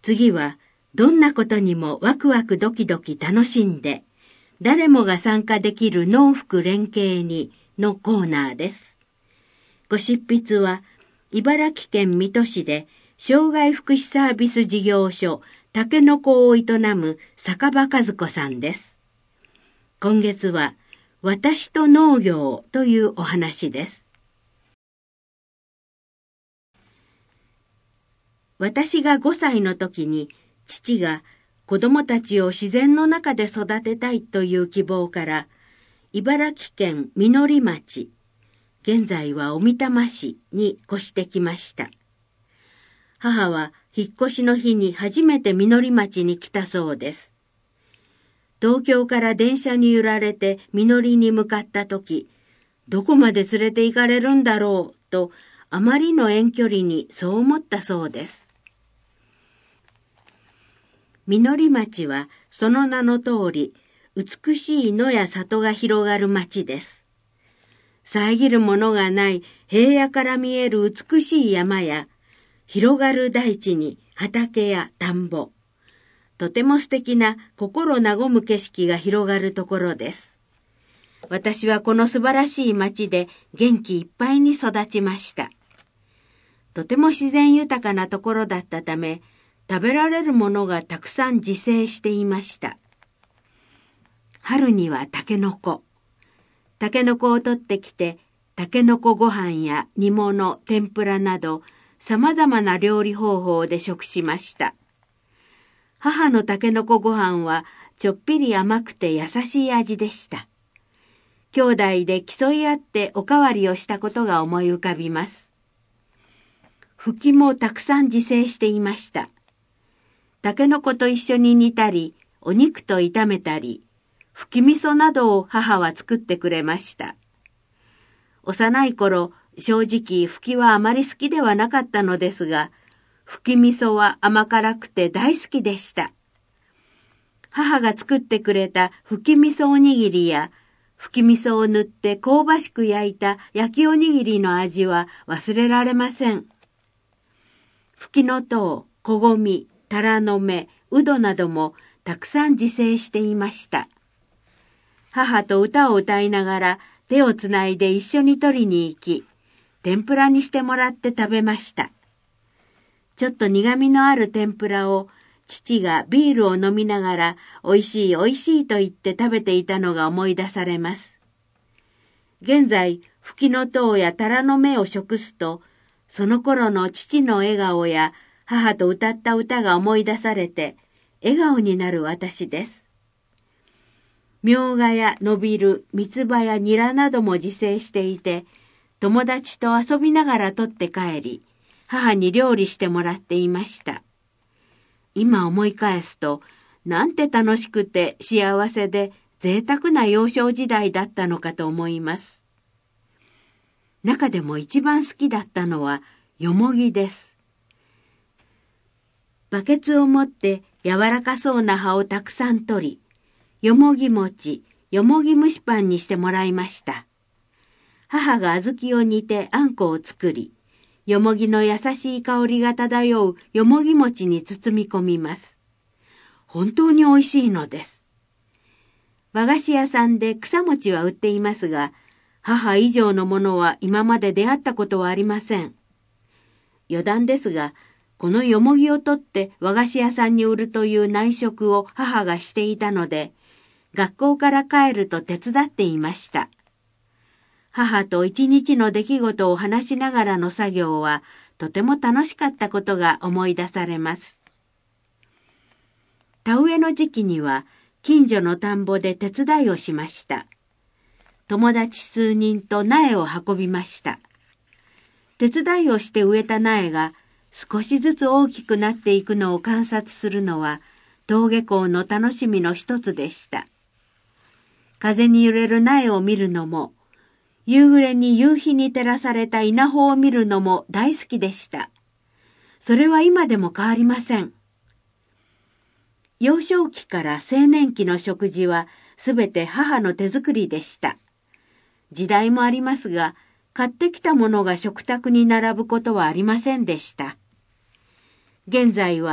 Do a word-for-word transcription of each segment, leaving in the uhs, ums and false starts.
次は、どんなことにもワクワクドキドキ楽しんで、誰もが参加できる農福連携にのコーナーです。ご執筆は、茨城県水戸市で障害福祉サービス事業所たけのこを営む坂場和子さんです。今月は、私と農業というお話です。私がごさいの時に、父が子供たちを自然の中で育てたいという希望から、茨城県みのり町、現在は小美玉市に越してきました。母は引っ越しの日に初めてみのり町に来たそうです。東京から電車に揺られてみのりに向かった時、どこまで連れて行かれるんだろうと、あまりの遠距離にそう思ったそうです。みのり町はその名の通り、美しい野や里が広がる町です。遮るものがない平野から見える美しい山や、広がる大地に畑や田んぼ、とても素敵な心和む景色が広がるところです。私はこの素晴らしい町で元気いっぱいに育ちました。とても自然豊かなところだったため、食べられるものがたくさん自生していました。春にはタケノコ。タケノコを取ってきて、タケノコご飯や煮物、天ぷらなど、様々な料理方法で食しました。母のタケノコご飯は、ちょっぴり甘くて優しい味でした。兄弟で競い合っておかわりをしたことが思い浮かびます。フキもたくさん自生していました。タケノコと一緒に煮たり、お肉と炒めたり、吹き味噌などを母は作ってくれました。幼い頃、正直吹きはあまり好きではなかったのですが、吹き味噌は甘辛くて大好きでした。母が作ってくれた吹き味噌おにぎりや、吹き味噌を塗って香ばしく焼いた焼きおにぎりの味は忘れられません。吹きのとう、こごみ、タラの芽、うどなどもたくさん自生していました。母と歌を歌いながら手をつないで一緒に取りに行き、天ぷらにしてもらって食べました。ちょっと苦味のある天ぷらを父がビールを飲みながらおいしいおいしいと言って食べていたのが思い出されます。現在、吹きのとうやタラの芽を食すと、その頃の父の笑顔や母と歌った歌が思い出されて、笑顔になる私です。みょうがやのびる、三つ葉やニラなども自生していて、友達と遊びながら取って帰り、母に料理してもらっていました。今思い返すと、なんて楽しくて幸せで贅沢な幼少時代だったのかと思います。中でも一番好きだったのはよもぎです。バケツを持って柔らかそうな葉をたくさん取り、よもぎ餅、よもぎ蒸しパンにしてもらいました。母が小豆を煮てあんこを作り、よもぎの優しい香りが漂うよもぎ餅に包み込みます。本当に美味しいのです。和菓子屋さんで草餅は売っていますが、母以上のものは今まで出会ったことはありません。余談ですが、このよもぎを取って和菓子屋さんに売るという内職を母がしていたので、学校から帰ると手伝っていました。母と一日の出来事を話しながらの作業はとても楽しかったことが思い出されます。田植えの時期には近所の田んぼで手伝いをしました。友達数人と苗を運びました。手伝いをして植えた苗が少しずつ大きくなっていくのを観察するのは登下校の楽しみの一つでした。風に揺れる苗を見るのも、夕暮れに夕日に照らされた稲穂を見るのも大好きでした。それは今でも変わりません。幼少期から青年期の食事はすべて母の手作りでした。時代もありますが、買ってきたものが食卓に並ぶことはありませんでした。現在は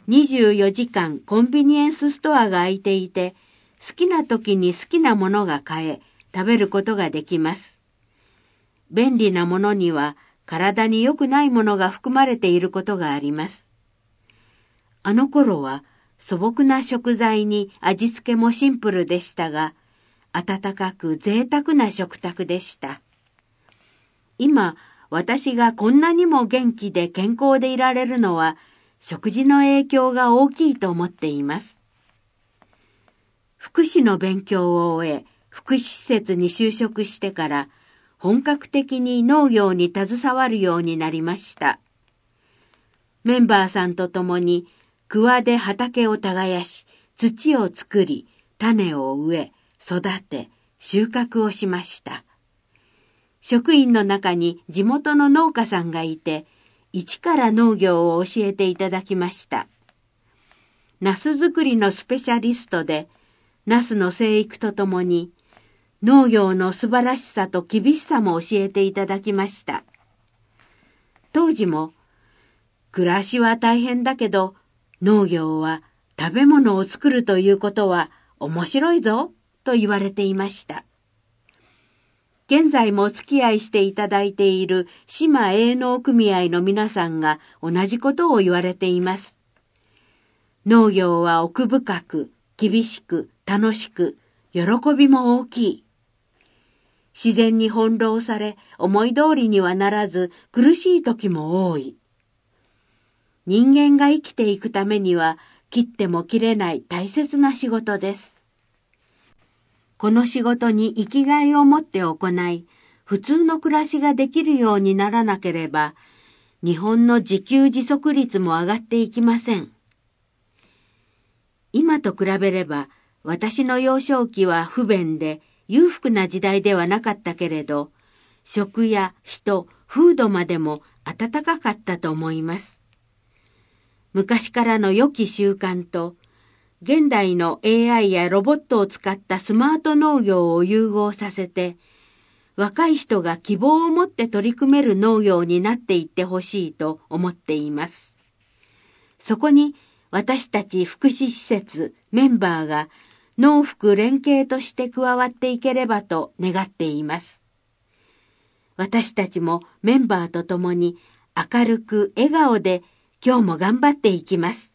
にじゅうよじかんコンビニエンスストアが開いていて、好きな時に好きなものが買え、食べることができます。便利なものには体に良くないものが含まれていることがあります。あの頃は素朴な食材に味付けもシンプルでしたが、温かく贅沢な食卓でした。今、私がこんなにも元気で健康でいられるのは、食事の影響が大きいと思っています。福祉の勉強を終え、福祉施設に就職してから、本格的に農業に携わるようになりました。メンバーさんと共に、桑で畑を耕し、土を作り、種を植え、育て、収穫をしました。職員の中に地元の農家さんがいて、一から農業を教えていただきました。ナス作りのスペシャリストで、ナスの生育とともに、農業の素晴らしさと厳しさも教えていただきました。当時も、暮らしは大変だけど、農業は食べ物を作るということは面白いぞと言われていました。現在もお付き合いしていただいている志摩営農組合の皆さんが同じことを言われています。農業は奥深く、厳しく、楽しく、喜びも大きい。自然に翻弄され、思い通りにはならず、苦しい時も多い。人間が生きていくためには、切っても切れない大切な仕事です。この仕事に生きがいを持って行い、普通の暮らしができるようにならなければ、日本の自給自足率も上がっていきません。今と比べれば、私の幼少期は不便で裕福な時代ではなかったけれど、食や人、風土までも温かかったと思います。昔からの良き習慣と、現代の エーアイ やロボットを使ったスマート農業を融合させて、若い人が希望を持って取り組める農業になっていってほしいと思っています。そこに私たち福祉施設メンバーが農福連携として加わっていければと願っています。私たちもメンバーと共に明るく笑顔で今日も頑張っていきます。